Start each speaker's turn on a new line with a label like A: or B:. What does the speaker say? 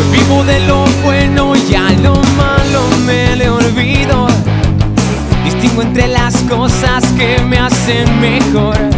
A: Vivo de lo bueno y a lo malo me le olvido. Distingo entre las cosas que me hacen mejor.